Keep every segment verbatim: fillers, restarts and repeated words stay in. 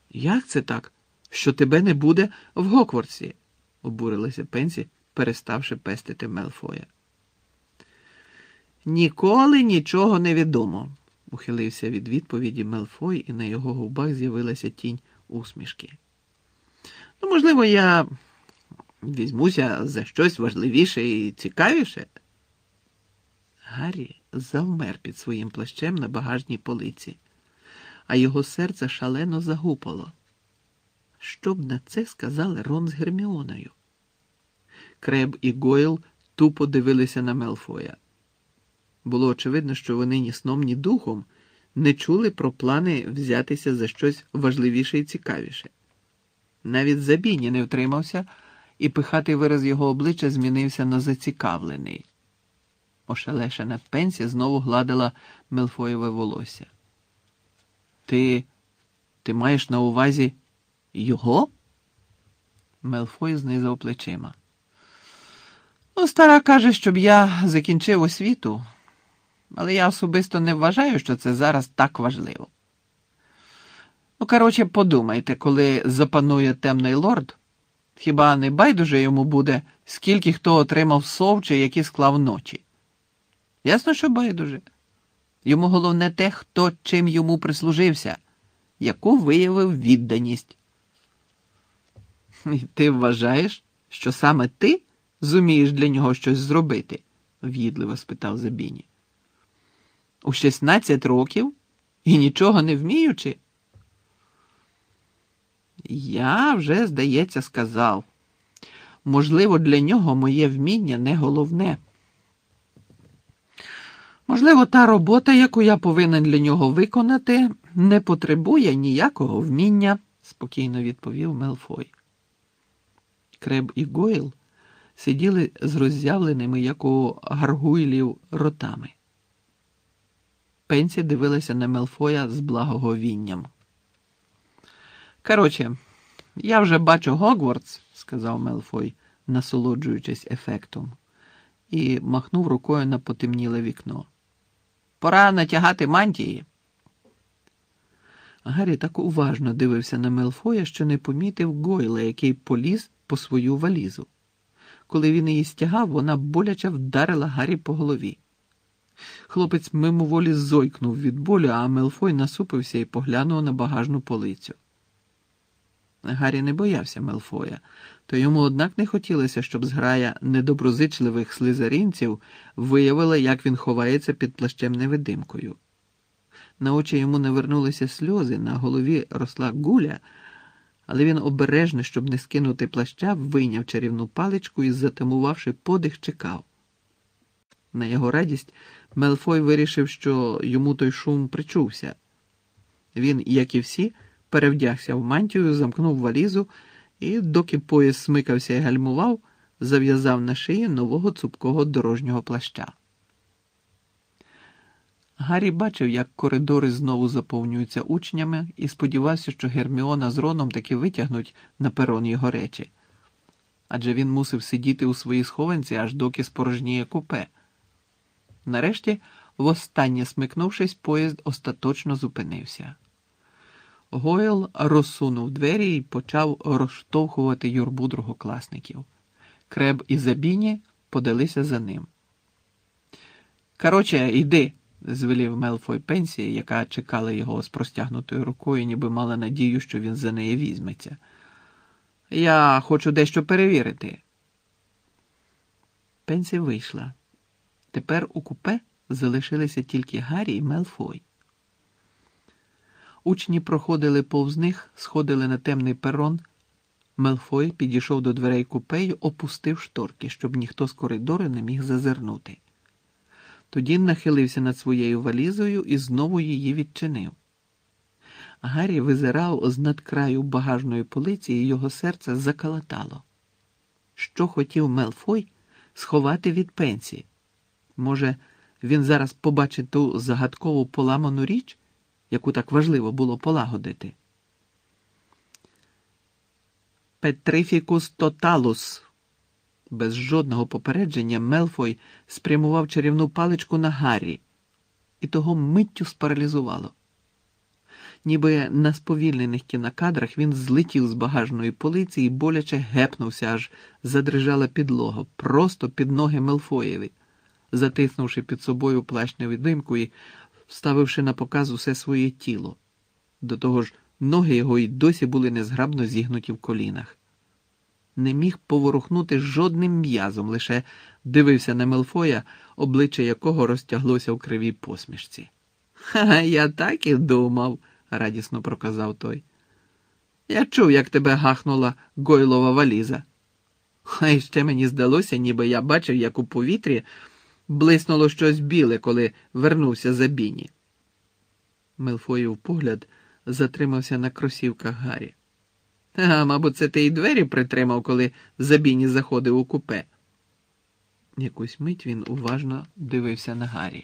Як це так, що тебе не буде в Гоквортсі? Обурилася Пенсі, переставши пестити Мелфоя. Ніколи нічого не відомо, ухилився від відповіді Мелфой, і на його губах з'явилася тінь усмішки. Ну, можливо, я візьмуся за щось важливіше і цікавіше. Гаррі завмер під своїм плащем на багажній полиці, а його серце шалено загупало. Що б на це сказали Рон з Герміоною? Креб і Гойл тупо дивилися на Мелфоя. Було очевидно, що вони ні сном, ні духом не чули про плани взятися за щось важливіше і цікавіше. Навіть Забіні не втримався, і пихатий вираз його обличчя змінився на зацікавлений. Ошелешена Пенсі знову гладила Мелфоєве волосся. Ти... ти маєш на увазі його? Мелфой знизав плечима. Ну, стара каже, щоб я закінчив освіту, але я особисто не вважаю, що це зараз так важливо. Ну, коротше, подумайте, коли запанує темний лорд, хіба не байдуже йому буде, скільки хто отримав сов чи які склав ночі? Ясно, що байдуже. Йому головне те, хто чим йому прислужився, яку виявив відданість. І ти вважаєш, що саме ти зумієш для нього щось зробити? В'їдливо спитав Забіні. У шістнадцять років і нічого не вміючи? Я вже, здається, сказав. Можливо, для нього моє вміння не головне. Можливо, та робота, яку я повинен для нього виконати, не потребує ніякого вміння, спокійно відповів Мелфой. Креб і Гойл сиділи з роззявленими, як у гаргуйлів, ротами. Пенсі дивилася на Мелфоя з благоговінням. Коротше, я вже бачу Гогвартс, сказав Мелфой, насолоджуючись ефектом, і махнув рукою на потемніле вікно. Пора натягати мантії. Гаррі так уважно дивився на Мелфоя, що не помітив Гойла, який поліз по свою валізу. Коли він її стягав, вона боляче вдарила Гаррі по голові. Хлопець мимоволі зойкнув від болю, а Мелфой насупився і поглянув на багажну полицю. Гаррі не боявся Мелфоя, то йому однак не хотілося, щоб зграя недоброзичливих слизеринців виявила, як він ховається під плащем-невидимкою. На очі йому навернулися сльози, на голові росла гуля, але він обережно, щоб не скинути плаща, вийняв чарівну паличку і, затамувавши подих, чекав. На його радість Мелфой вирішив, що йому той шум причувся. Він, як і всі, перевдягся в мантію, замкнув валізу і, доки пояс смикався і гальмував, зав'язав на шиї нового цупкого дорожнього плаща. Гаррі бачив, як коридори знову заповнюються учнями, і сподівався, що Герміона з Роном таки витягнуть на перон його речі. Адже він мусив сидіти у своїй схованці, аж доки спорожніє купе. Нарешті, востаннє смикнувшись, поїзд остаточно зупинився. Гойл розсунув двері і почав розштовхувати юрбу другокласників. Креб і Забіні подалися за ним. «Короче, йди», – звелів Мелфой Пенсі, яка чекала його з простягнутою рукою, ніби мала надію, що він за неї візьметься. «Я хочу дещо перевірити». Пенсі вийшла. Тепер у купе залишилися тільки Гаррі і Мелфой. Учні проходили повз них, сходили на темний перон. Мелфой підійшов до дверей купе й опустив шторки, щоб ніхто з коридору не міг зазирнути. Тоді нахилився над своєю валізою і знову її відчинив. Гаррі визирав з надкраю багажної полиці, і його серце закалатало. Що хотів Мелфой сховати від Пенсі? Може, він зараз побачить ту загадкову поламану річ, яку так важливо було полагодити? «Петрифікус тоталус!» Без жодного попередження Мелфой спрямував чарівну паличку на Гаррі, і того миттю спаралізувало. Ніби на сповільнених кінокадрах він злетів з багажної полиці і боляче гепнувся, аж задрижала підлога, просто під ноги Мелфоєві, затиснувши під собою плащ-невидимку і вставивши на показ усе своє тіло. До того ж, ноги його й досі були незграбно зігнуті в колінах. Не міг поворухнути жодним м'язом, лише дивився на Мелфоя, обличчя якого розтяглося в кривій посмішці. «Ха, я так і думав», – радісно проказав той. «Я чув, як тебе гахнула Гойлова валіза. А й ще мені здалося, ніби я бачив, як у повітрі блиснуло щось біле, коли вернувся Забіні». Мелфоїв погляд затримався на кросівках Гаррі. «А, мабуть, це ти й двері притримав, коли Забіні заходив у купе». Якусь мить він уважно дивився на Гаррі.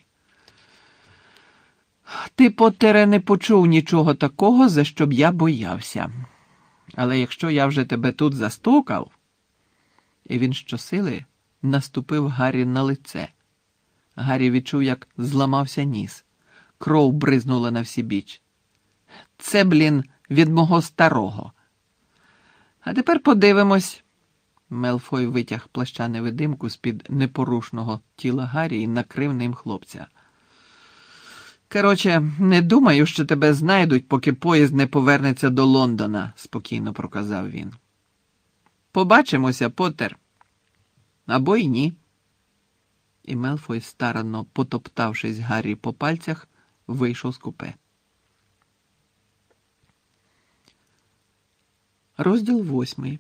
«Ти, Поттере, не почув нічого такого, за що б я боявся. Але якщо я вже тебе тут застукав...» І він щосили наступив Гаррі на лице. Гаррі відчув, як зламався ніс. Кров бризнула на всі біч. «Це, блін, від мого старого. А тепер подивимось...» Мелфой витяг плаща-невидимку з-під непорушного тіла Гаррі і накрив ним хлопця. «Короче, не думаю, що тебе знайдуть, поки поїзд не повернеться до Лондона», – спокійно проказав він. «Побачимося, Поттер. Або й ні». І Мелфой, старанно потоптавшись Гаррі по пальцях, вийшов з купе. Розділ восьмий.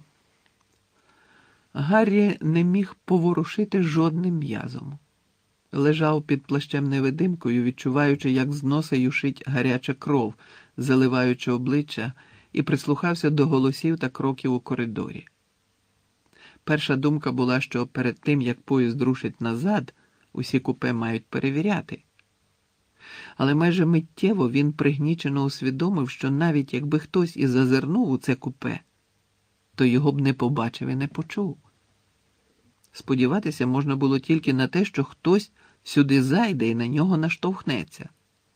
Гаррі не міг поворушити жодним м'язом. Лежав під плащем-невидимкою, відчуваючи, як з носа юшить гаряча кров, заливаючи обличчя, і прислухався до голосів та кроків у коридорі. Перша думка була, що перед тим, як поїзд рушить назад, усі купе мають перевіряти. Але майже миттєво він пригнічено усвідомив, що навіть якби хтось і зазирнув у це купе, то його б не побачив і не почув. Сподіватися можна було тільки на те, що хтось сюди зайде і на нього наштовхнеться.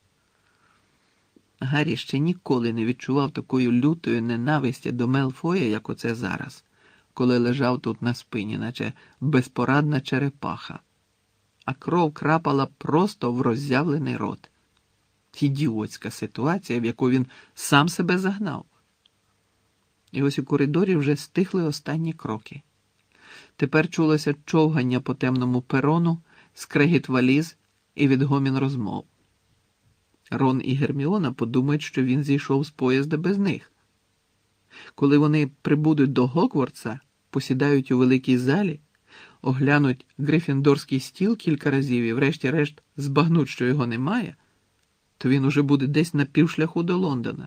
Гаррі ще ніколи не відчував такої лютої ненависті до Мелфоя, як оце зараз, коли лежав тут на спині, наче безпорадна черепаха, а кров крапала просто в роззявлений рот. Ідіотська ситуація, в яку він сам себе загнав. І ось у коридорі вже стихли останні кроки. Тепер чулося човгання по темному перону, скрегіт валіз і відгомін розмов. Рон і Герміона подумають, що він зійшов з поїзда без них. Коли вони прибудуть до Гогвартса, посідають у великій залі, оглянуть грифіндорський стіл кілька разів і врешті-решт збагнуть, що його немає, то він уже буде десь на півшляху до Лондона.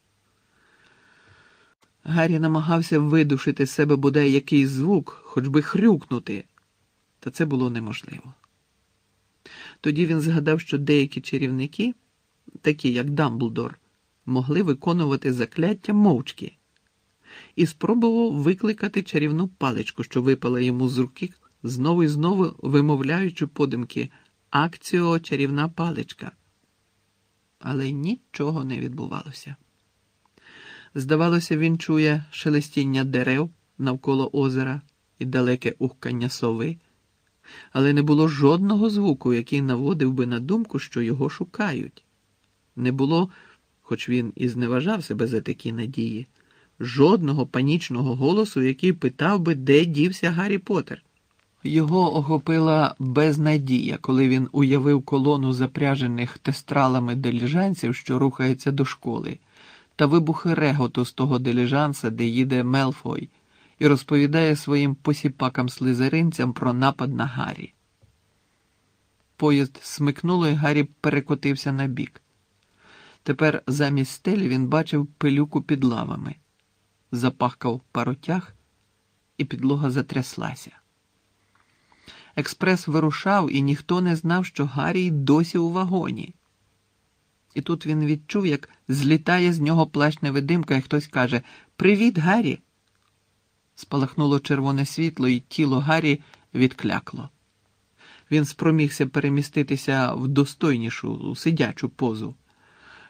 Гаррі намагався видушити з себе бодай якийсь звук, хоч би хрюкнути, та це було неможливо. Тоді він згадав, що деякі чарівники, такі як Дамблдор, могли виконувати закляття мовчки, і спробував викликати чарівну паличку, що випала йому з руки, знову і знову вимовляючи подумки «Акціо, чарівна паличка». Але нічого не відбувалося. Здавалося, він чує шелестіння дерев навколо озера і далеке ухкання сови, але не було жодного звуку, який наводив би на думку, що його шукають. Не було, хоч він і зневажав себе за такі надії, жодного панічного голосу, який питав би, де дівся Гаррі Поттер. Його охопила безнадія, коли він уявив колону запряжених тестралами диліжансів, що рухається до школи, та вибухи реготу з того диліжанса, де їде Мелфой, і розповідає своїм посіпакам-слизеринцям про напад на Гаррі. Поїзд смикнуло, і Гаррі перекотився на бік. Тепер замість стелі він бачив пилюку під лавами. Запахкав паротяг, і підлога затряслася. Експрес вирушав, і ніхто не знав, що Гаррі й досі у вагоні. І тут він відчув, як злітає з нього плащ-невидимка, і хтось каже «Привіт, Гаррі!». Спалахнуло червоне світло, і тіло Гаррі відклякло. Він спромігся переміститися в достойнішу, сидячу позу.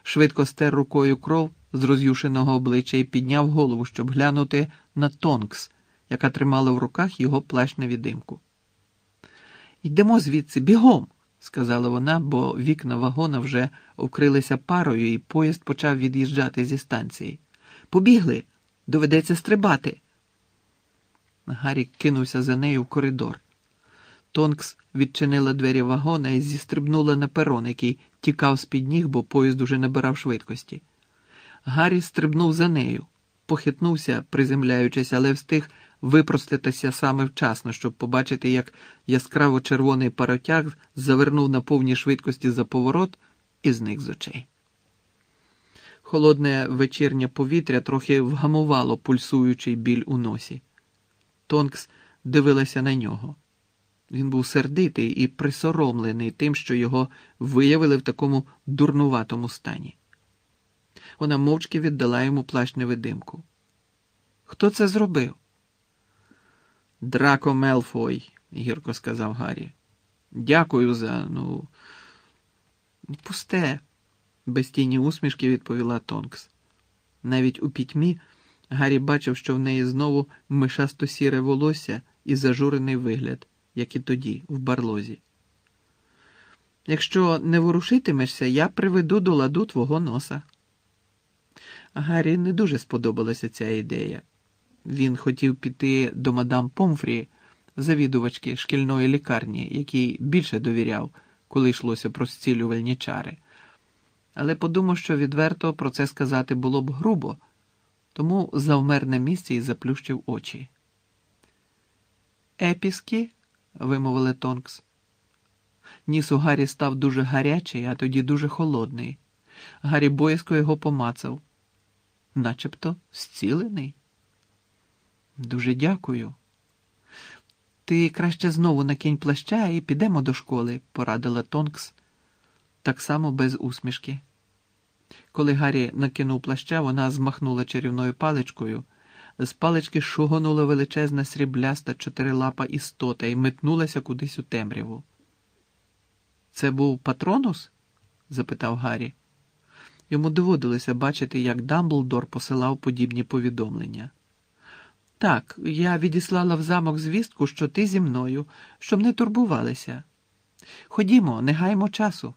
швидко стер рукою кров з роз'юшеного обличчя і підняв голову, щоб глянути на Тонкс, яка тримала в руках його плащ-невідимку. «Йдемо звідси, бігом!» – сказала вона, бо вікна вагона вже вкрилися парою, і поїзд почав від'їжджати зі станції. «Побігли! Доведеться стрибати!» Гаррі кинувся за нею в коридор. Тонкс відчинила двері вагона і зістрибнула на перон, який тікав з-під ніг, бо поїзд уже набирав швидкості. Гаррі стрибнув за нею, похитнувся, приземляючись, але встиг випроститися саме вчасно, щоб побачити, як яскраво-червоний паротяг завернув на повній швидкості за поворот і зник з очей. Холодне вечірнє повітря трохи вгамувало пульсуючий біль у носі. Тонкс дивилася на нього. Він був сердитий і присоромлений тим, що його виявили в такому дурнуватому стані. Вона мовчки віддала йому плащ-невидимку. «Хто це зробив?» «Драко Мелфой», – гірко сказав Гаррі. «Дякую за, ну, пусте», – без тіні усмішки відповіла Тонкс. Навіть у пітьмі Гаррі бачив, що в неї знову мишасто-сіре волосся і зажурений вигляд, як і тоді, в барлозі. «Якщо не ворушитимешся, я приведу до ладу твого носа». Гаррі не дуже сподобалася ця ідея. Він хотів піти до мадам Помфрі, завідувачки шкільної лікарні, якій більше довіряв, коли йшлося про зцілювальні чари. Але подумав, що відверто про це сказати було б грубо, тому завмер на місці і заплющив очі. «Епіски?» – вимовили Тонкс. Ніс у Гаррі став дуже гарячий, а тоді дуже холодний. Гаррі боязко його помацав. Начебто зцілений. «Дуже дякую». «Ти краще знову накинь плаща і підемо до школи», – порадила Тонкс, так само без усмішки. Коли Гаррі накинув плаща, вона змахнула чарівною паличкою. З палички шугонула величезна срібляста чотирилапа істота і метнулася кудись у темряву. «Це був Патронус?» – запитав Гаррі. Йому доводилося бачити, як Дамблдор посилав подібні повідомлення. «Так, я відіслала в замок звістку, що ти зі мною, щоб не турбувалися. Ходімо, не гаймо часу».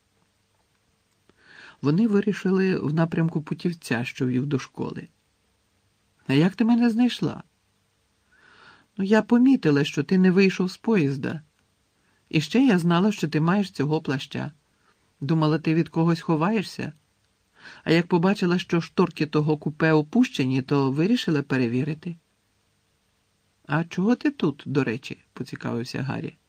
Вони вирішили в напрямку путівця, що вів до школи. «А як ти мене знайшла?» «Ну, я помітила, що ти не вийшов з поїзда. І ще я знала, що ти маєш цього плаща. Думала, ти від когось ховаєшся. А як побачила, що шторки того купе опущені, то вирішила перевірити». «А чого ти тут, до речі?» – поцікавився Гаррі.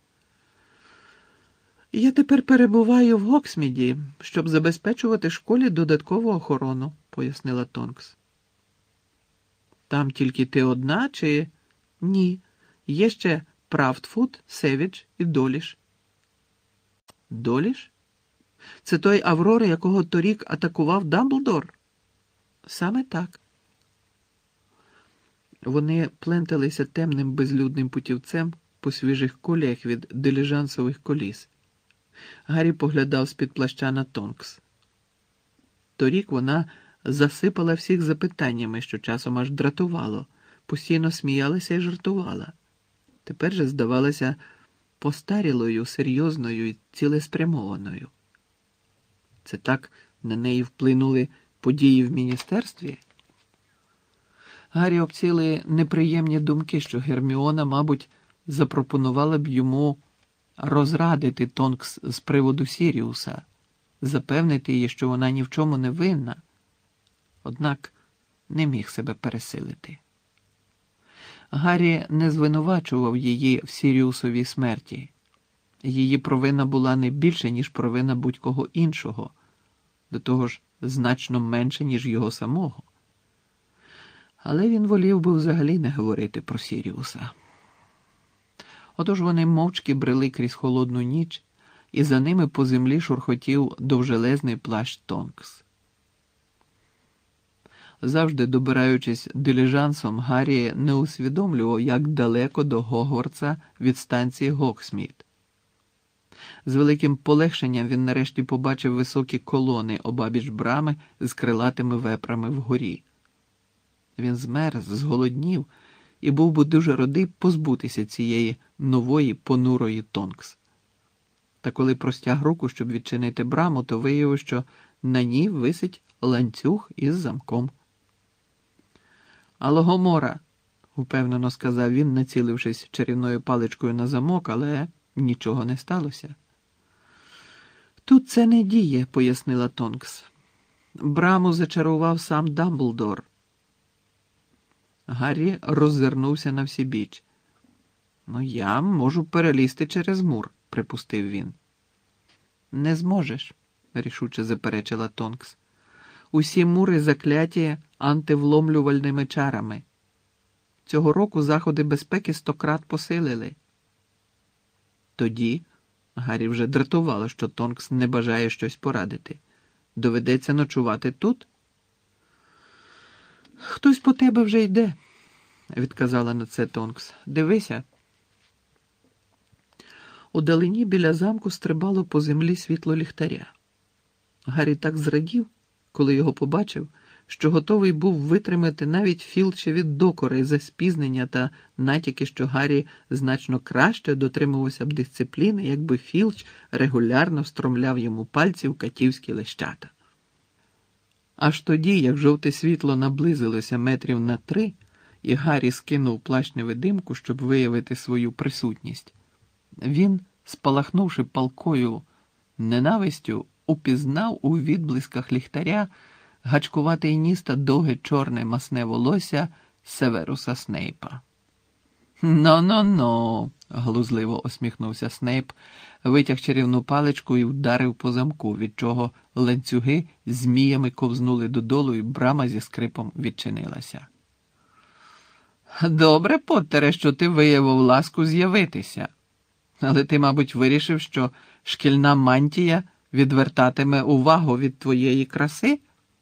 «Я тепер перебуваю в Гоксміді, щоб забезпечувати школі додаткову охорону», – пояснила Тонкс. «Там тільки ти одна, чи...» «Ні, є ще Правдфут, Севідж і Доліш». «Доліш? Це той Аврора, якого торік атакував Дамблдор?» «Саме так». Вони пленталися темним безлюдним путівцем по свіжих коліях від диліжансових коліс. Гаррі поглядав з-під плаща на Тонкс. Торік вона засипала всіх запитаннями, що часом аж дратувало, постійно сміялася і жартувала. Тепер же здавалася постарілою, серйозною і цілеспрямованою. Це так на неї вплинули події в міністерстві? Гаррі обціли неприємні думки, що Герміона, мабуть, запропонувала б йому розрадити Тонкс з приводу Сіріуса, запевнити її, що вона ні в чому не винна. Однак не міг себе пересилити. Гаррі не звинувачував її в Сіріусовій смерті. Її провина була не більше, ніж провина будь-кого іншого, до того ж значно менше, ніж його самого. Але він волів би взагалі не говорити про Сіріуса. Отож вони мовчки брели крізь холодну ніч, і за ними по землі шурхотів довжелезний плащ Тонкс. Завжди добираючись диліжансом, Гаррі не усвідомлював, як далеко до Гогвартса від станції Гоксмід. З великим полегшенням він нарешті побачив високі колони обабіч брами з крилатими вепрами вгорі. Він змерз, зголоднів і був би дуже радий позбутися цієї нової понурої Тонкс. Та коли простяг руку, щоб відчинити браму, то виявив, що на ній висить ланцюг із замком. «Алло, Гомора!» – впевнено сказав він, націлившись чарівною паличкою на замок, але нічого не сталося. «Тут це не діє», – пояснила Тонкс. «Браму зачарував сам Дамблдор». Гаррі роззирнувся на всібіч. «Ну, я можу перелізти через мур», – припустив він. «Не зможеш», – рішуче заперечила Тонкс. «Усі мури закляті антивломлювальними чарами. Цього року заходи безпеки стократ посилили». Тоді Гаррі вже дратувало, що Тонкс не бажає щось порадити. «Доведеться ночувати тут?» «Хтось по тебе вже йде», – відказала на це Тонкс. «Дивися». Удалині біля замку стрибало по землі світло ліхтаря. Гаррі так зрадів, коли його побачив, що готовий був витримати навіть Філчеві докори за спізнення та натяки, що Гаррі значно краще дотримувався б дисципліни, якби Філч регулярно встромляв йому пальці в катівські лещата. Аж тоді, як жовте світло наблизилося метрів на три, і Гаррі скинув плащ-невидимку, щоб виявити свою присутність, він, спалахнувши палкою ненавистю, упізнав у відблисках ліхтаря гачкуватий ніс та довге чорне масне волосся Северуса Снейпа. «Но-но-но», – глузливо осміхнувся Снейп, витяг чарівну паличку і вдарив по замку, від чого ланцюги зміями ковзнули додолу, і брама зі скрипом відчинилася. «Добре, Поттере, що ти виявив ласку з'явитися. Але ти, мабуть, вирішив, що шкільна мантія відвертатиме увагу від твоєї краси?»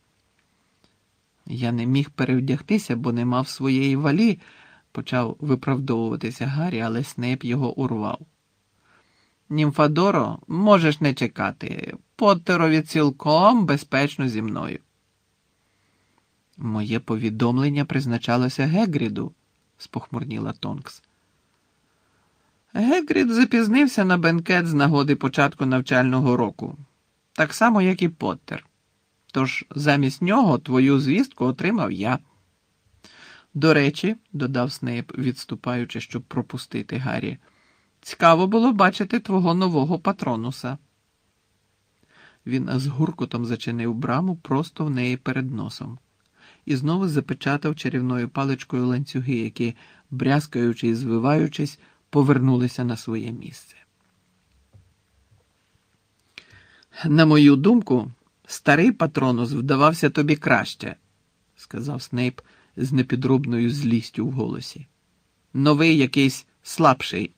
«Я не міг перевдягтися, бо не мав своєї валі», – почав виправдовуватися Гаррі, але Снейп його урвав. «Німфадоро, можеш не чекати. Поттерові цілком безпечно зі мною». «Моє повідомлення призначалося Гегріду», – спохмурніла Тонкс. «Гегрід запізнився на бенкет з нагоди початку навчального року, так само, як і Поттер. Тож замість нього твою звістку отримав я». «До речі», – додав Снейп, відступаючи, щоб пропустити Гаррі, – «цікаво було бачити твого нового патронуса». Він з гуркотом зачинив браму просто в неї перед носом і знову запечатав чарівною паличкою ланцюги, які, брязкаючи і звиваючись, повернулися на своє місце. «На мою думку, старий патронус вдавався тобі краще», – сказав Снейп з непідробною злістю в голосі. «Новий якийсь слабший».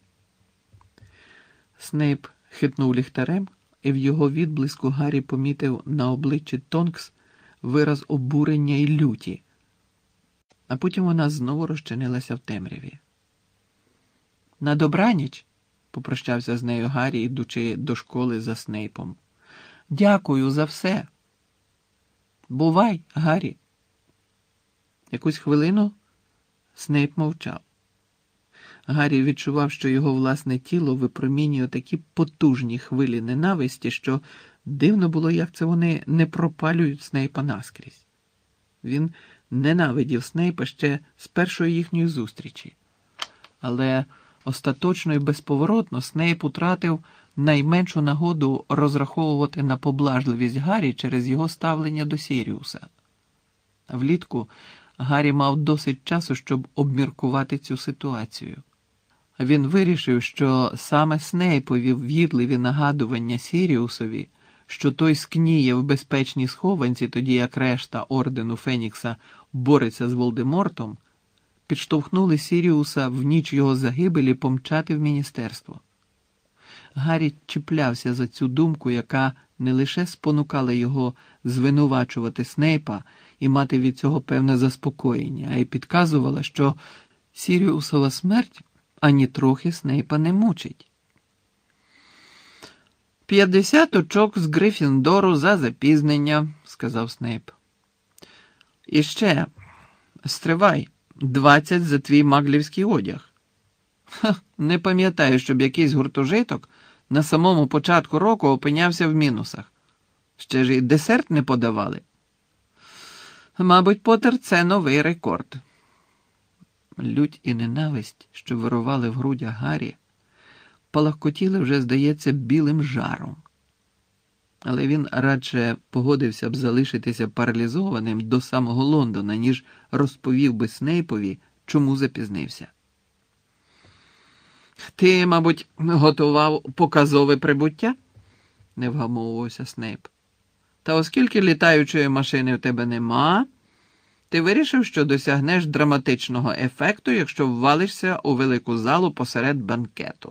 Снейп хитнув ліхтарем, і в його відблиску Гаррі помітив на обличчі Тонкс вираз обурення і люті, а потім вона знову розчинилася в темряві. «На добраніч», – попрощався з нею Гаррі, йдучи до школи за Снейпом. «Дякую за все». «Бувай, Гаррі». Якусь хвилину Снейп мовчав. Гаррі відчував, що його власне тіло випромінює такі потужні хвилі ненависті, що дивно було, як це вони не пропалюють Снейпа наскрізь. Він ненавидів Снейпа ще з першої їхньої зустрічі. Але остаточно і безповоротно Снейп утратив найменшу нагоду розраховувати на поблажливість Гаррі через його ставлення до Сіріуса. Влітку Гаррі мав досить часу, щоб обміркувати цю ситуацію. Він вирішив, що саме Снейпові в'їдливі нагадування Сіріусові, що той скніє в безпечній схованці, тоді як решта Ордену Фенікса бореться з Волдемортом, підштовхнули Сіріуса в ніч його загибелі помчати в міністерство. Гаррі чіплявся за цю думку, яка не лише спонукала його звинувачувати Снейпа і мати від цього певне заспокоєння, а й підказувала, що Сіріусова смерть ані трохи Снейпа не мучить. П'ятдесят очок з Гриффіндору за запізнення, сказав Снейп. І ще, стривай, двадцять за твій маглівський одяг. Ха, не пам'ятаю, щоб якийсь гуртожиток на самому початку року опинявся в мінусах. Ще ж і десерт не подавали. Мабуть, Поттер, це новий рекорд. Лють і ненависть, що вирували в грудях Гаррі, палахкотіли вже, здається, білим жаром. Але він радше погодився б залишитися паралізованим до самого Лондона, ніж розповів би Снейпові, чому запізнився. «Ти, мабуть, готував показове прибуття?» – не вгамовувався Снейп. «Та оскільки літаючої машини в тебе нема, ти вирішив, що досягнеш драматичного ефекту, якщо ввалишся у велику залу посеред банкету».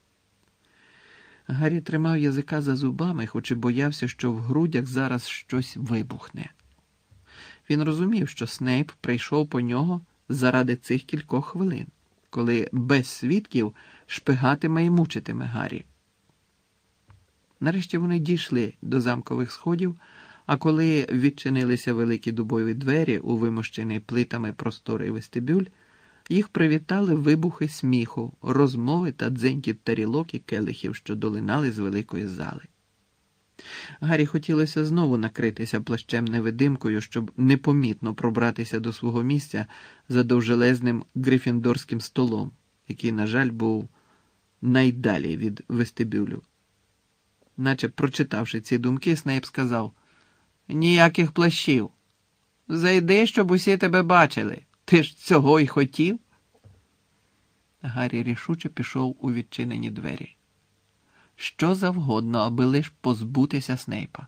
Гаррі тримав язика за зубами, хоч і боявся, що в грудях зараз щось вибухне. Він розумів, що Снейп прийшов по нього заради цих кількох хвилин, коли без свідків шпигатиме і мучитиме Гаррі. Нарешті вони дійшли до замкових сходів, а коли відчинилися великі дубові двері у вимощений плитами просторий вестибюль, їх привітали вибухи сміху, розмови та дзенькіт тарілок і келихів, що долинали з великої зали. Гаррі хотілося знову накритися плащем-невидимкою, щоб непомітно пробратися до свого місця за довжелезним грифіндорським столом, який, на жаль, був найдалі від вестибюлю. Наче прочитавши ці думки, Снейп сказав: «Ніяких плащів. Зайди, щоб усі тебе бачили. Ти ж цього й хотів?» Гаррі рішуче пішов у відчинені двері. Що завгодно, аби лиш позбутися Снейпа.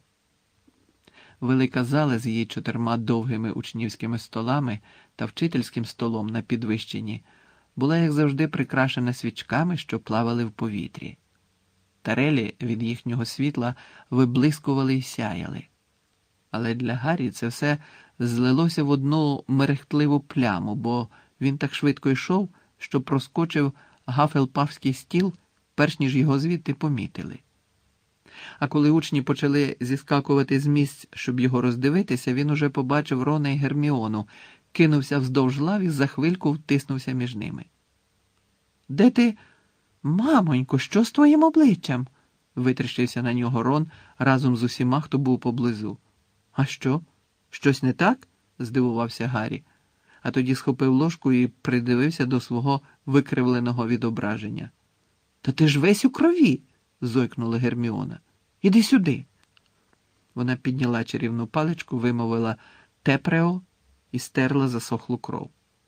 Велика зала з її чотирма довгими учнівськими столами та вчительським столом на підвищенні була, як завжди, прикрашена свічками, що плавали в повітрі. Тарелі від їхнього світла виблискували й сяяли. Але для Гаррі це все злилося в одну мерехтливу пляму, бо він так швидко йшов, що проскочив гафелпафський стіл, перш ніж його звідти помітили. А коли учні почали зіскакувати з місць, щоб його роздивитися, він уже побачив Рона і Герміону, кинувся вздовж лав і за хвильку втиснувся між ними. «Де ти? Мамонько, що з твоїм обличчям?» – витріщився на нього Рон разом з усіма, хто був поблизу. «А що? Щось не так?» – здивувався Гаррі, а тоді схопив ложку і придивився до свого викривленого відображення. «Та ти ж весь у крові!» – зойкнула Герміона. «Іди сюди!» Вона підняла чарівну паличку, вимовила «тепрео» і стерла засохлу кров.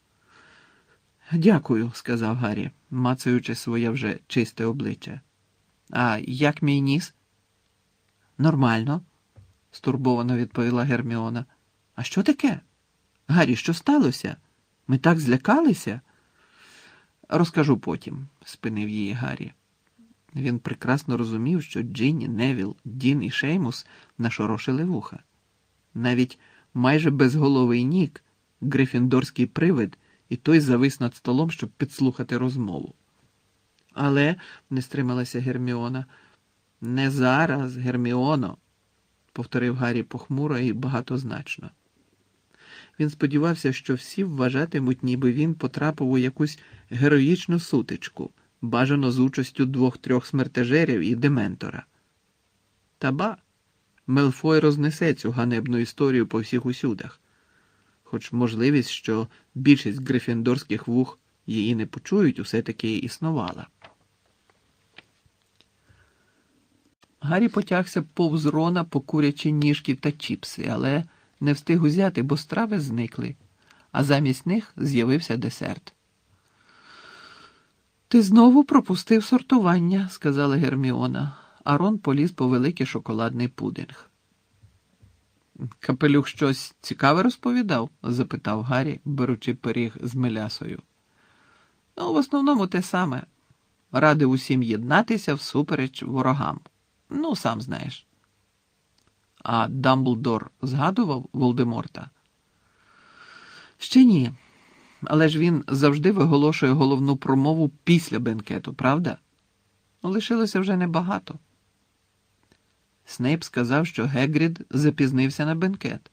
«Дякую», – сказав Гаррі, мацаючи своє вже чисте обличчя. «А як мій ніс?» «Нормально», – стурбовано відповіла Герміона. «А що таке? Гаррі, що сталося? Ми так злякалися?» «Розкажу потім», – спинив її Гаррі. Він прекрасно розумів, що Джинні, Невіл, Дін і Шеймус нашорошили вуха. Навіть майже безголовий Нік, грифіндорський привид, і той завис над столом, щоб підслухати розмову. «Але», – не стрималася Герміона, – «не зараз, Герміоно», – повторив Гаррі похмуро і багатозначно. Він сподівався, що всі вважатимуть, ніби він потрапив у якусь героїчну сутичку, бажано з участю двох-трьох смертежерів і дементора. Та ба, Мелфой рознесе цю ганебну історію по всіх усюдах, хоч можливість, що більшість грифіндорських вух її не почують, усе-таки існувала. Гаррі потягся повз Рона по курячі ніжки та чіпси, але не встиг узяти, бо страви зникли, а замість них з'явився десерт. «Ти знову пропустив сортування», – сказала Герміона, а Рон поліз по великий шоколадний пудинг. «Капелюх щось цікаве розповідав?» – запитав Гаррі, беручи пиріг з мелясою. «Ну, в основному те саме. Радив усім єднатися всупереч ворогам. Ну, сам знаєш». «А Дамблдор згадував Волдеморта?» «Ще ні. Але ж він завжди виголошує головну промову після бенкету, правда? Лишилося вже небагато». Снейп сказав, що Гегрід запізнився на бенкет.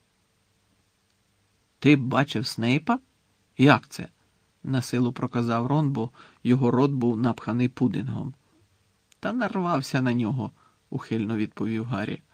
Ти бачив Снейпа? Як це? Насилу проказав Рон, бо його рот був напханий пудингом. Та нарвався на нього, ухильно відповів Гаррі.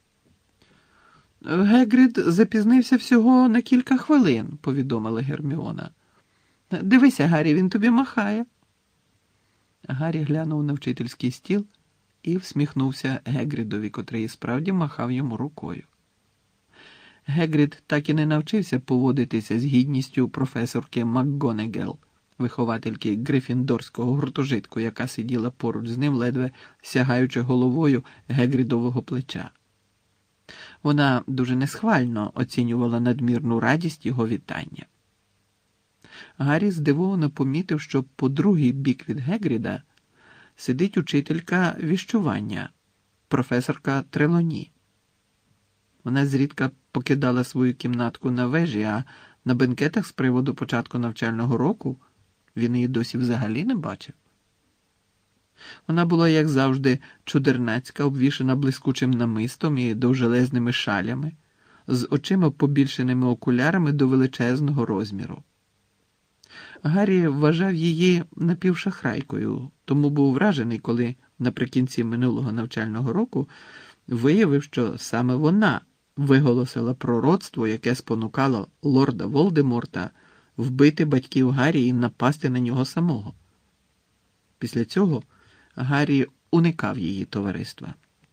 Гегрід запізнився всього на кілька хвилин, повідомила Герміона. Дивися, Гаррі, він тобі махає. Гаррі глянув на вчительський стіл і всміхнувся Гегрідові, котрий справді махав йому рукою. Гегрід так і не навчився поводитися з гідністю професорки МакГонегел, виховательки грифіндорського гуртожитку, яка сиділа поруч з ним, ледве сягаючи головою Гегрідового плеча. Вона дуже несхвально оцінювала надмірну радість його вітання. Гаррі здивовано помітив, що по другий бік від Гегріда сидить учителька віщування, професорка Трелоні. Вона зрідка покидала свою кімнатку на вежі, а на бенкетах з приводу початку навчального року він її досі взагалі не бачив. Вона була, як завжди, чудернацька, обвішана блискучим намистом і довжелезними шалями, з очима побільшеними окулярами до величезного розміру. Гаррі вважав її напівшахрайкою, тому був вражений, коли наприкінці минулого навчального року виявив, що саме вона виголосила пророцтво, яке спонукало лорда Волдеморта вбити батьків Гаррі і напасти на нього самого. Після цього Гаррі уникав її товариства.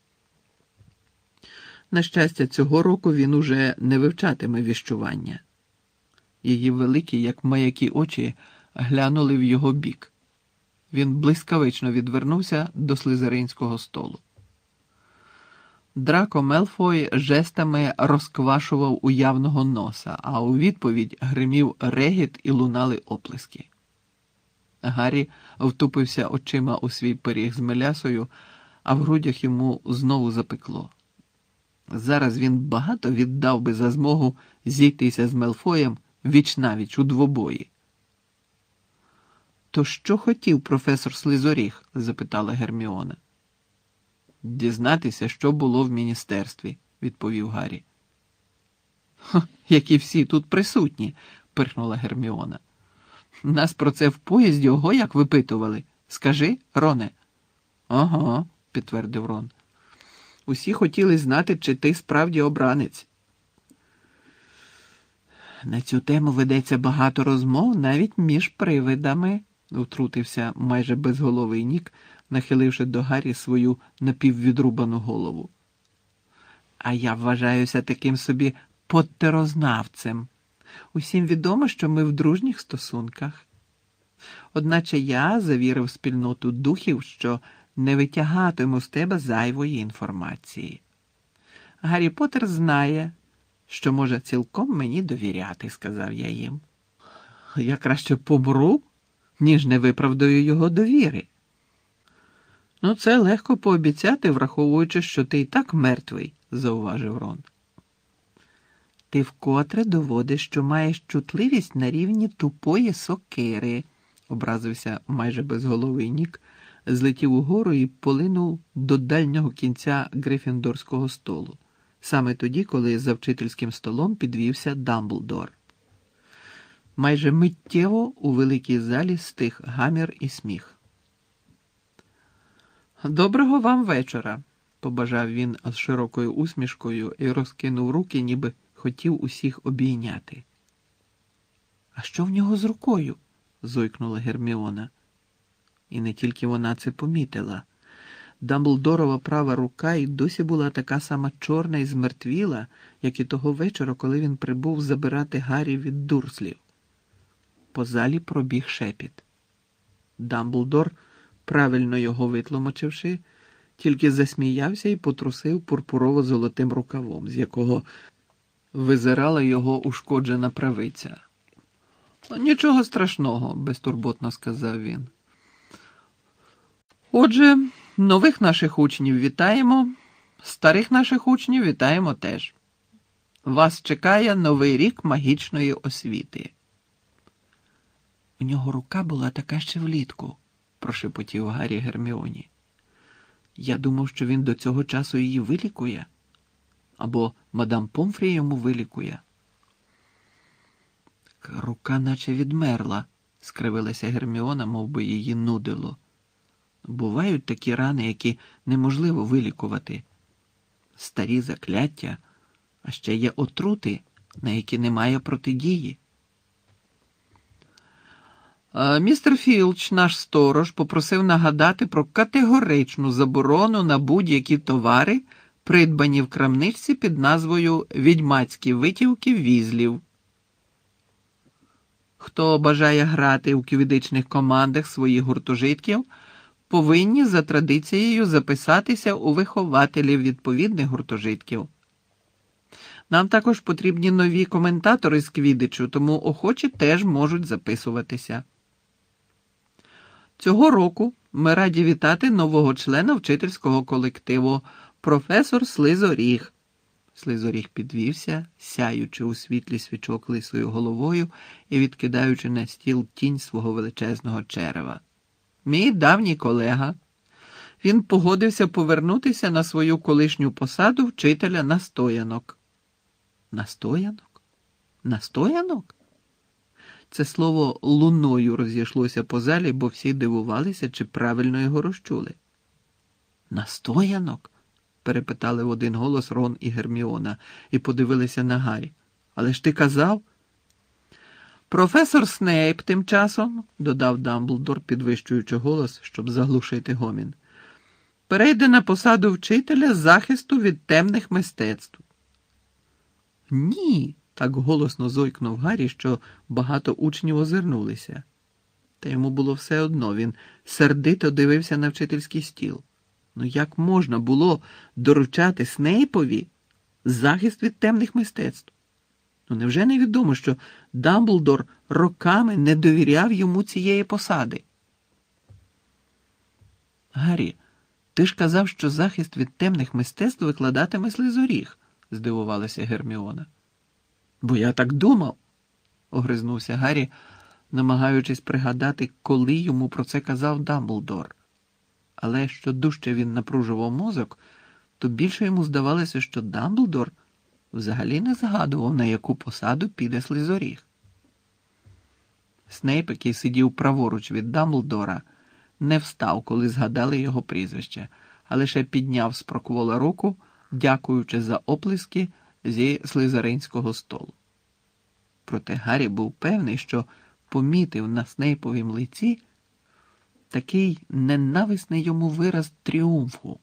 На щастя, цього року він уже не вивчатиме віщування. Її великі, як маякі очі, глянули в його бік. Він блискавично відвернувся до слизеринського столу. Драко Мелфой жестами розквашував уявного носа, а у відповідь гримів регіт і лунали оплески. Гаррі втупився очима у свій пиріг з мелясою, а в грудях йому знову запекло. Зараз він багато віддав би за змогу зійтися з Мелфоєм віч-навіч у двобої. «То що хотів професор Слизоріг?» – запитала Герміона. «Дізнатися, що було в міністерстві», – відповів Гаррі. «Як і всі тут присутні», – пирхнула Герміона. «Нас про це в поїзді ого як випитували. Скажи, Роне». «Ага», – підтвердив Рон. «Усі хотіли знати, чи ти справді обранець». «На цю тему ведеться багато розмов навіть між привидами», – втрутився майже безголовий Нік, нахиливши до Гаррі свою напіввідрубану голову. «А я вважаюся таким собі поттерознавцем. Усім відомо, що ми в дружніх стосунках. Одначе я завірив спільноту духів, що не витягатиму з тебе зайвої інформації. Гаррі Поттер знає, що може цілком мені довіряти», – сказав я їм. «Я краще помру, ніж не виправдаю його довіри». «Ну, це легко пообіцяти, враховуючи, що ти і так мертвий», – зауважив Рон. «Ти вкотре доводиш, що маєш чутливість на рівні тупої сокири», – образився майже безголовий Нік, злетів угору і полинув до дальнього кінця грифіндорського столу, саме тоді, коли за вчительським столом підвівся Дамблдор. Майже миттєво у великій залі стих гамір і сміх. «Доброго вам вечора», – побажав він з широкою усмішкою і розкинув руки, ніби хотів усіх обійняти. «А що в нього з рукою?» – зойкнула Герміона. І не тільки вона це помітила. Дамблдорова права рука і досі була така сама чорна і змертвіла, як і того вечора, коли він прибув забирати Гаррі від Дурслів. По залі пробіг шепіт. Дамблдор, правильно його витлумачивши, тільки засміявся і потрусив пурпурово-золотим рукавом, з якого визирала його ушкоджена правиця. «Нічого страшного», – безтурботно сказав він. «Отже, нових наших учнів вітаємо, старих наших учнів вітаємо теж. Вас чекає новий рік магічної освіти». «У нього рука була така ще влітку», – прошепотів Гаррі Герміоні. Я думав, що він до цього часу її вилікує. Або мадам Помфрі йому вилікує. Рука наче відмерла, скривилася Герміона, мов би її нудило. Бувають такі рани, які неможливо вилікувати. Старі закляття, а ще є отрути, на які немає протидії. Містер Філч, наш сторож, попросив нагадати про категоричну заборону на будь-які товари, придбані в крамничці під назвою «Відьмацькі витівки візлів». Хто бажає грати у квідичних командах своїх гуртожитків, повинні за традицією записатися у вихователів відповідних гуртожитків. Нам також потрібні нові коментатори з квідичу, тому охочі теж можуть записуватися. Цього року ми раді вітати нового члена вчительського колективу, професор Слизоріг. Слизоріг підвівся, сяючи у світлі свічок лисою головою і відкидаючи на стіл тінь свого величезного черева. Мій давній колега. Він погодився повернутися на свою колишню посаду вчителя настоянок. Настоянок? Настоянок? Це слово луною розійшлося по залі, бо всі дивувалися, чи правильно його розчули. Настоянок? Перепитали в один голос Рон і Герміона і подивилися на Гаррі. Але ж ти казав? Професор Снейп тим часом, додав Дамблдор, підвищуючи голос, щоб заглушити гомін, перейде на посаду вчителя захисту від темних мистецтв. Ні, так голосно зойкнув Гаррі, що багато учнів озирнулися. Та йому було все одно, він сердито дивився на вчительський стіл. Ну як можна було доручати Снейпові захист від темних мистецтв? Ну невже не відомо, що Дамблдор роками не довіряв йому цієї посади? Гаррі, ти ж казав, що захист від темних мистецтв викладатиме Слизоріг, здивувалася Герміона. Бо я так думав, огризнувся Гаррі, намагаючись пригадати, коли йому про це казав Дамблдор. Але що дужче він напружував мозок, то більше йому здавалося, що Дамблдор взагалі не згадував, на яку посаду піде Слизоріг. Снейп, який сидів праворуч від Дамблдора, не встав, коли згадали його прізвище, а лише підняв з проквола руку, дякуючи за оплески зі слизеринського столу. Проте Гаррі був певний, що помітив на Снейповім лиці такий ненависний йому вираз тріумфу.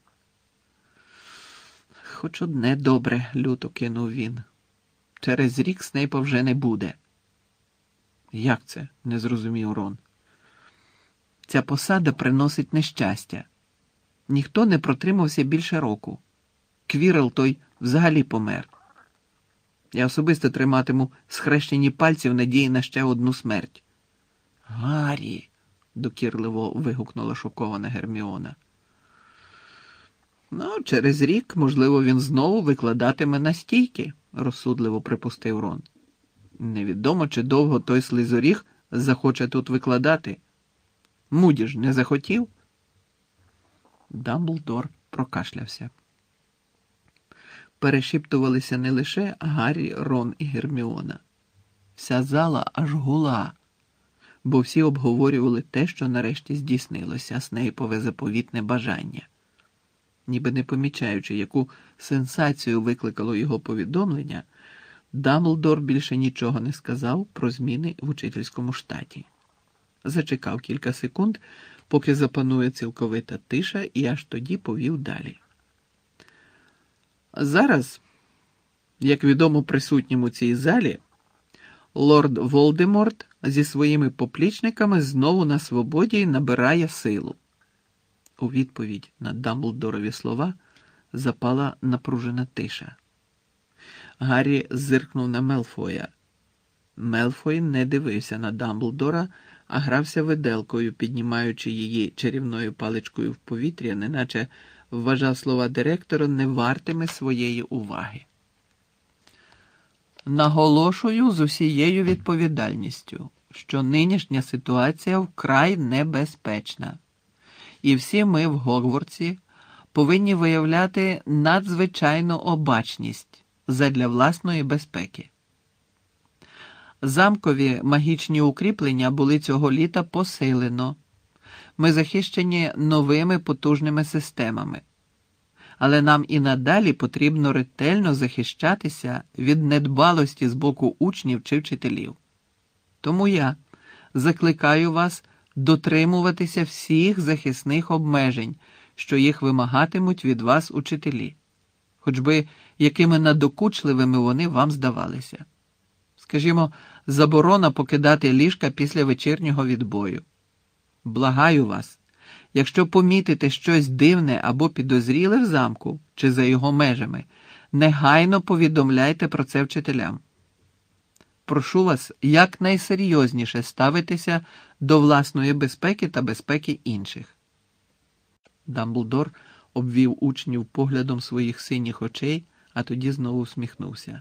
Хоч одне добре, люто кинув він. Через рік Снейпа вже не буде. Як це? Не зрозумів Рон. Ця посада приносить нещастя. Ніхто не протримався більше року. Квірел той взагалі помер. Я особисто триматиму схрещені пальці в надії на ще одну смерть. Гаррі! Докірливо вигукнула шокована Герміона. Ну, через рік, можливо, він знову викладатиме настійки, розсудливо припустив Рон. Невідомо, чи довго той Слизоріг захоче тут викладати. Муді ж не захотів? Дамблдор прокашлявся. Перешіптувалися не лише Гаррі, Рон і Герміона. Вся зала аж гула, бо всі обговорювали те, що нарешті здійснилося, Снейпове заповітне бажання. Ніби не помічаючи, яку сенсацію викликало його повідомлення, Дамблдор більше нічого не сказав про зміни в учительському штаті. Зачекав кілька секунд, поки запанує цілковита тиша, і аж тоді повів далі. Зараз, як відомо присутнім у цій залі, лорд Волдеморт зі своїми поплічниками знову на свободі й набирає силу. У відповідь на Дамблдорові слова запала напружена тиша. Гаррі зиркнув на Мелфоя. Мелфой не дивився на Дамблдора, а грався виделкою, піднімаючи її чарівною паличкою в повітря, неначе вважав слова директора невартими своєї уваги. Наголошую з усією відповідальністю, що нинішня ситуація вкрай небезпечна. І всі ми в Гогвартсі повинні виявляти надзвичайну обачність задля власної безпеки. Замкові магічні укріплення були цього літа посилено. Ми захищені новими потужними системами. Але нам і надалі потрібно ретельно захищатися від недбалості з боку учнів чи вчителів. Тому я закликаю вас дотримуватися всіх захисних обмежень, що їх вимагатимуть від вас учителі, хоч би якими надокучливими вони вам здавалися. Скажімо, заборона покидати ліжка після вечірнього відбою. Благаю вас, якщо помітите щось дивне або підозріле в замку чи за його межами, негайно повідомляйте про це вчителям. Прошу вас якнайсерйозніше ставитися до власної безпеки та безпеки інших. Дамблдор обвів учнів поглядом своїх синіх очей, а тоді знову всміхнувся.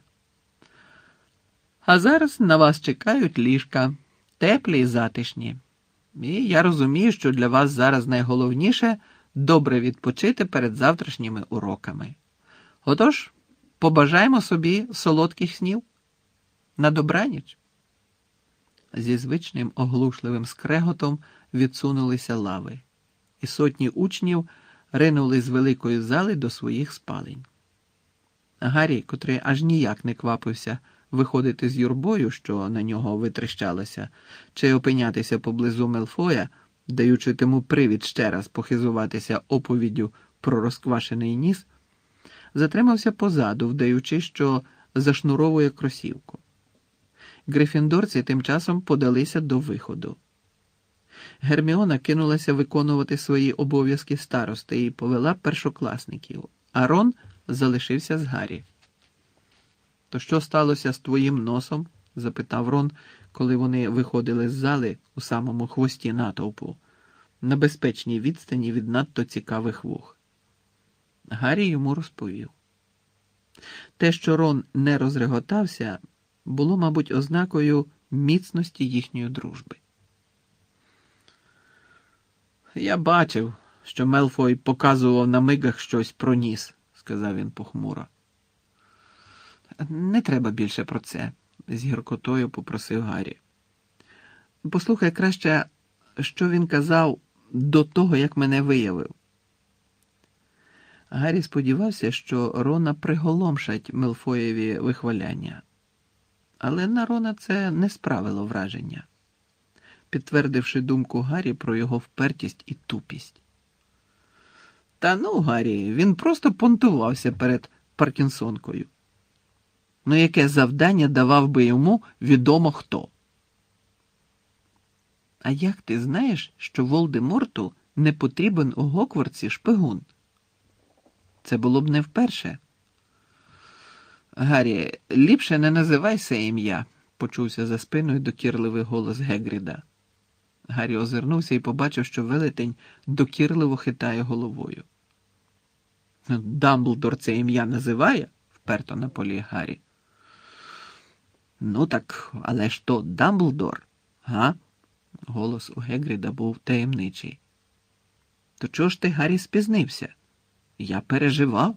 А зараз на вас чекають ліжка, теплі і затишні. І я розумію, що для вас зараз найголовніше – добре відпочити перед завтрашніми уроками. Отож, побажаємо собі солодких снів. На добраніч. Зі звичним оглушливим скреготом відсунулися лави, і сотні учнів ринули з великої зали до своїх спалень. Гаррі, котрий аж ніяк не квапився виходити з юрбою, що на нього витріщалося, чи опинятися поблизу Мелфоя, даючи тому привід ще раз похизуватися оповіддю про розквашений ніс, затримався позаду, вдаючи, що зашнуровує кросівку. Грифіндорці тим часом подалися до виходу. Герміона кинулася виконувати свої обов'язки старости і повела першокласників, а Рон залишився з Гаррі. «То що сталося з твоїм носом?» – запитав Рон, коли вони виходили з зали у самому хвості натовпу, на безпечній відстані від надто цікавих вух. Гаррі йому розповів. Те, що Рон не розреготався, було, мабуть, ознакою міцності їхньої дружби. «Я бачив, що Мелфой показував на мигах щось про ніс», – сказав він похмуро. «Не треба більше про це», – з гіркотою попросив Гаррі. «Послухай краще, що він казав до того, як мене виявив». Гаррі сподівався, що Рона приголомшать Мелфоєві вихваляння. Але на Рона це не справило враження, підтвердивши думку Гаррі про його впертість і тупість. «Та ну, Гаррі, він просто понтувався перед Паркінсонкою. Ну, яке завдання давав би йому відомо хто?» «А як ти знаєш, що Волдеморту не потрібен у Гогвартсі шпигун? Це було б не вперше». «Гаррі, ліпше не називай це ім'я», – почувся за спиною докірливий голос Гегріда. Гаррі озирнувся і побачив, що велетень докірливо хитає головою. «Дамблдор це ім'я називає?» – вперто наполіг Гаррі. «Ну так, але ж то Дамблдор, га?» Голос у Гегріда був таємничий. «То чого ж ти, Гаррі, спізнився? Я переживав».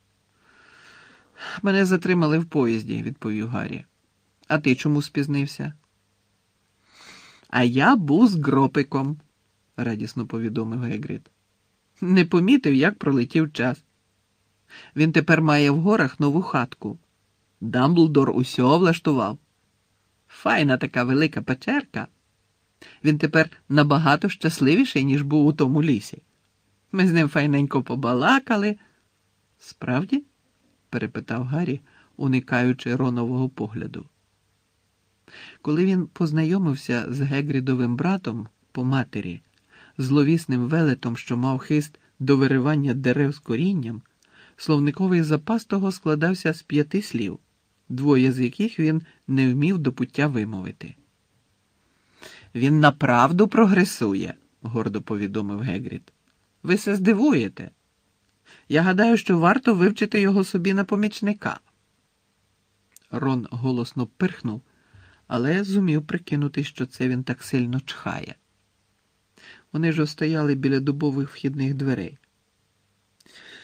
«Мене затримали в поїзді», – відповів Гаррі. «А ти чому спізнився?» «А я був з Гропиком», – радісно повідомив Гегрід. «Не помітив, як пролетів час. Він тепер має в горах нову хатку. Дамблдор усього влаштував. Файна така велика печерка. Він тепер набагато щасливіший, ніж був у тому лісі. Ми з ним файненько побалакали». «Справді?» – перепитав Гаррі, уникаючи Ронового погляду. Коли він познайомився з Гегрідовим братом по матері, зловісним велетом, що мав хист до виривання дерев з корінням, словниковий запас того складався з п'яти слів, двоє з яких він не вмів до пуття вимовити. «Він направду прогресує», – гордо повідомив Гегрід. «Ви се здивуєте. Я гадаю, що варто вивчити його собі на помічника». Рон голосно пирхнув, але зумів прикинути, що це він так сильно чхає. Вони ж стояли біля дубових вхідних дверей.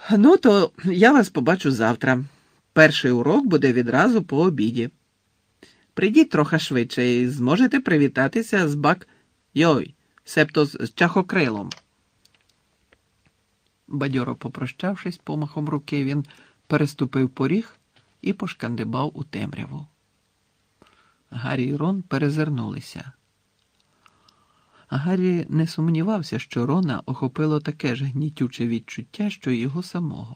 Ну, то я вас побачу завтра. Перший урок буде відразу по обіді. Прийдіть трохи швидше і зможете привітатися з бак... Йой, себто з чахокрилом. Бадьоро попрощавшись помахом руки, він переступив поріг і пошкандибав у темряву. Гаррі і Рон перезирнулися. Гаррі не сумнівався, що Рона охопило таке ж гнітюче відчуття, що й його самого.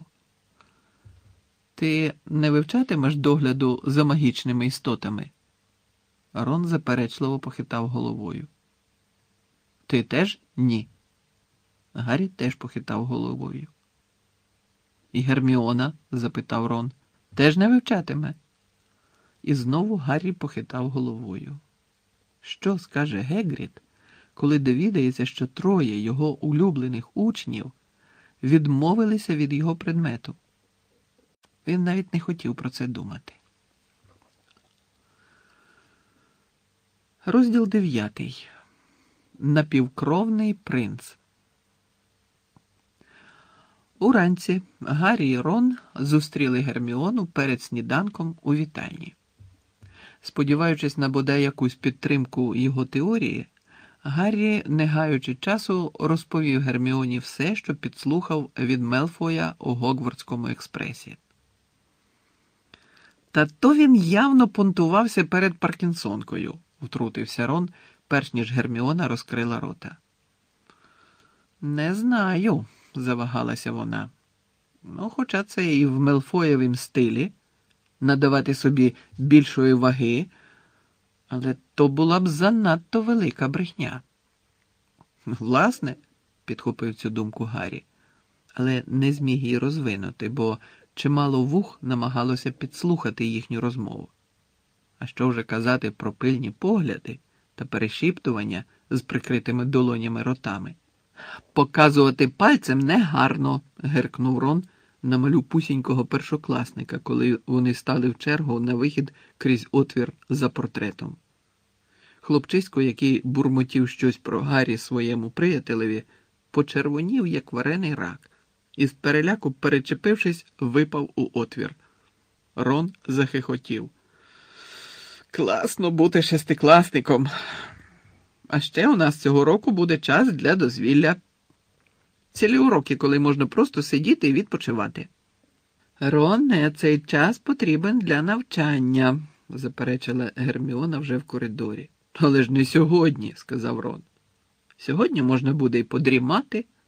«Ти не вивчатимеш догляду за магічними істотами?» Рон заперечливо похитав головою. «Ти теж ні?» Гаррі теж похитав головою. «І Герміона?» – запитав Рон. «Теж не вивчатиме?» І знову Гаррі похитав головою. Що скаже Гегрід, коли довідається, що троє його улюблених учнів відмовилися від його предмету? Він навіть не хотів про це думати. Розділ дев'ятий. Напівкровний принц. Уранці Гаррі і Рон зустріли Герміону перед сніданком у вітальні. Сподіваючись на бодай якусь підтримку його теорії, Гаррі, не гаючи часу, розповів Герміоні все, що підслухав від Мелфоя у Гогвартському експресі. «Та то він явно понтувався перед Паркінсонкою», – втрутився Рон, перш ніж Герміона розкрила рота. «Не знаю», – завагалася вона. «Ну, хоча це і в Мелфоєвім стилі – надавати собі більшої ваги, але то була б занадто велика брехня». «Власне», – підхопив цю думку Гаррі, але не зміг її розвинути, бо чимало вух намагалося підслухати їхню розмову. А що вже казати про пильні погляди та перешіптування з прикритими долонями ротами. «Показувати пальцем негарно», – гиркнув Рон на малюпусінького першокласника, коли вони стали в чергу на вихід крізь отвір за портретом. Хлопчисько, який бурмотів щось про Гаррі своєму приятелеві, почервонів, як варений рак, і з переляку, перечепившись, випав у отвір. Рон захихотів. «Класно бути шестикласником. А ще у нас цього року буде час для дозвілля. Цілі уроки, коли можна просто сидіти і відпочивати». «Роне, цей час потрібен для навчання», – заперечила Герміона вже в коридорі. «Але ж не сьогодні», – сказав Рон. «Сьогодні можна буде й подрімати,